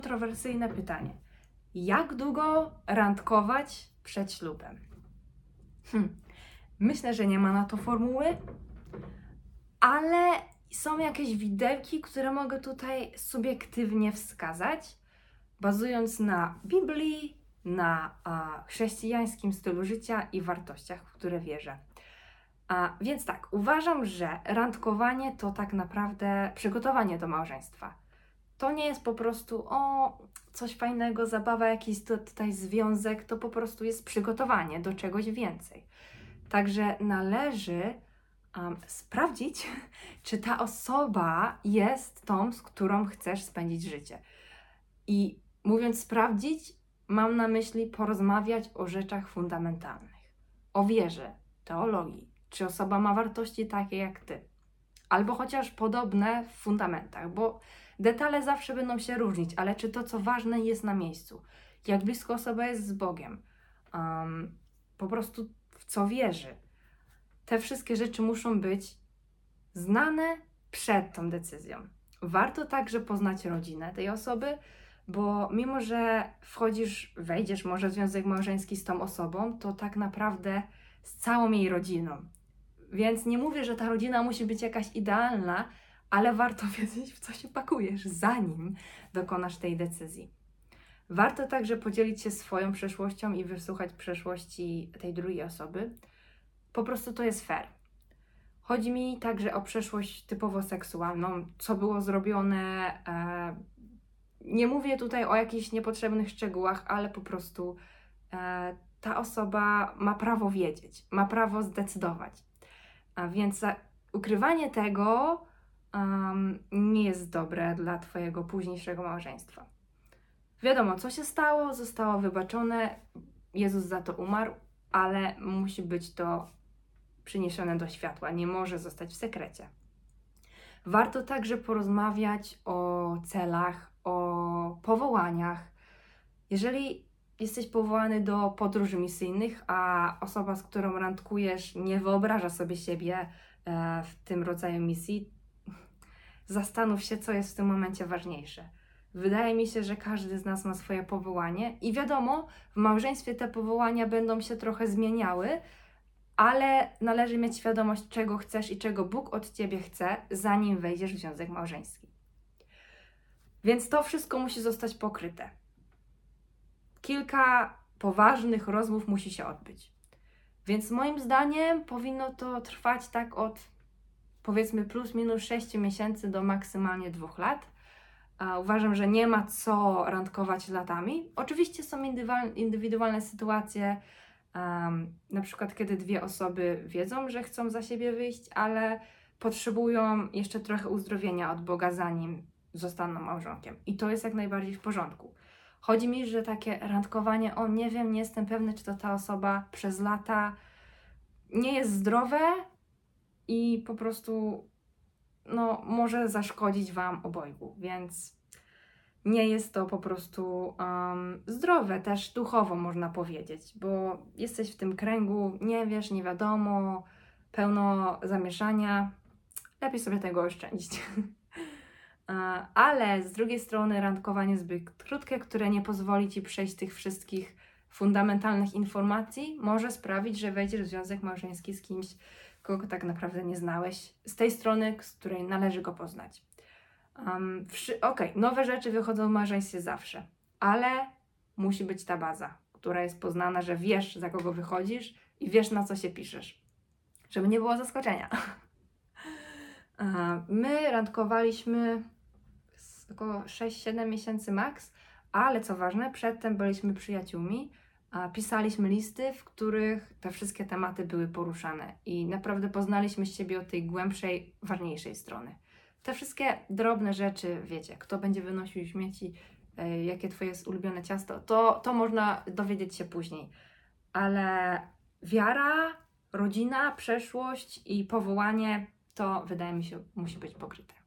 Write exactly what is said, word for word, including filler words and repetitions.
Kontrowersyjne pytanie. Jak długo randkować przed ślubem? Hm. Myślę, że nie ma na to formuły, ale są jakieś widełki, które mogę tutaj subiektywnie wskazać, bazując na Biblii, na a, chrześcijańskim stylu życia i wartościach, w które wierzę. A, więc tak, uważam, że randkowanie to tak naprawdę przygotowanie do małżeństwa. To nie jest po prostu o coś fajnego, zabawa, jakiś tu- tutaj związek, to po prostu jest przygotowanie do czegoś więcej. Także należy um, sprawdzić, czy ta osoba jest tą, z którą chcesz spędzić życie. I mówiąc sprawdzić, mam na myśli porozmawiać o rzeczach fundamentalnych, o wierze, teologii, czy osoba ma wartości takie jak ty, albo chociaż podobne w fundamentach, bo detale zawsze będą się różnić, ale czy to, co ważne, jest na miejscu, jak blisko osoba jest z Bogiem, um, po prostu w co wierzy. Te wszystkie rzeczy muszą być znane przed tą decyzją. Warto także poznać rodzinę tej osoby, bo mimo, że wchodzisz, wejdziesz może w związek małżeński z tą osobą, to tak naprawdę z całą jej rodziną. Więc nie mówię, że ta rodzina musi być jakaś idealna, ale warto wiedzieć, w co się pakujesz, zanim dokonasz tej decyzji. Warto także podzielić się swoją przeszłością i wysłuchać przeszłości tej drugiej osoby. Po prostu to jest fair. Chodzi mi także o przeszłość typowo seksualną, co było zrobione. E, nie mówię tutaj o jakichś niepotrzebnych szczegółach, ale po prostu e, ta osoba ma prawo wiedzieć, ma prawo zdecydować. A więc za, ukrywanie tego um, nie jest dobre dla Twojego późniejszego małżeństwa. Wiadomo, co się stało, zostało wybaczone, Jezus za to umarł, ale musi być to przyniesione do światła, nie może zostać w sekrecie. Warto także porozmawiać o celach, o powołaniach. Jeżeli jesteś powołany do podróży misyjnych, a osoba, z którą randkujesz, nie wyobraża sobie siebie e, w tym rodzaju misji, zastanów się, co jest w tym momencie ważniejsze. Wydaje mi się, że każdy z nas ma swoje powołanie i wiadomo, w małżeństwie te powołania będą się trochę zmieniały, ale należy mieć świadomość, czego chcesz i czego Bóg od Ciebie chce, zanim wejdziesz w związek małżeński. Więc to wszystko musi zostać pokryte. Kilka poważnych rozmów musi się odbyć. Więc moim zdaniem powinno to trwać tak od powiedzmy plus minus sześć miesięcy do maksymalnie dwóch lat. A uważam, że nie ma co randkować latami. Oczywiście są indywidualne sytuacje, um, na przykład kiedy dwie osoby wiedzą, że chcą za siebie wyjść, ale potrzebują jeszcze trochę uzdrowienia od Boga, zanim zostaną małżonkiem. I to jest jak najbardziej w porządku. Chodzi mi, że takie randkowanie, o nie wiem, nie jestem pewny, czy to ta osoba przez lata nie jest zdrowe i po prostu no, może zaszkodzić Wam obojgu, więc nie jest to po prostu um, zdrowe, też duchowo można powiedzieć, bo jesteś w tym kręgu, nie wiesz, nie wiadomo, pełno zamieszania, lepiej sobie tego oszczędzić. Ale z drugiej strony randkowanie zbyt krótkie, które nie pozwoli Ci przejść tych wszystkich fundamentalnych informacji, może sprawić, że wejdziesz w związek małżeński z kimś, kogo tak naprawdę nie znałeś, z tej strony, z której należy go poznać. Um, Okej, okay, nowe rzeczy wychodzą w małżeństwie zawsze, ale musi być ta baza, która jest poznana, że wiesz, za kogo wychodzisz i wiesz, na co się piszesz, żeby nie było zaskoczenia. My randkowaliśmy około sześć siedem miesięcy max, ale co ważne, przedtem byliśmy przyjaciółmi, a pisaliśmy listy, w których te wszystkie tematy były poruszane i naprawdę poznaliśmy siebie od tej głębszej, ważniejszej strony. Te wszystkie drobne rzeczy, wiecie, kto będzie wynosił śmieci, yy, jakie Twoje jest ulubione ciasto, to, to można dowiedzieć się później. Ale wiara, rodzina, przeszłość i powołanie, to wydaje mi się, musi być pokryte.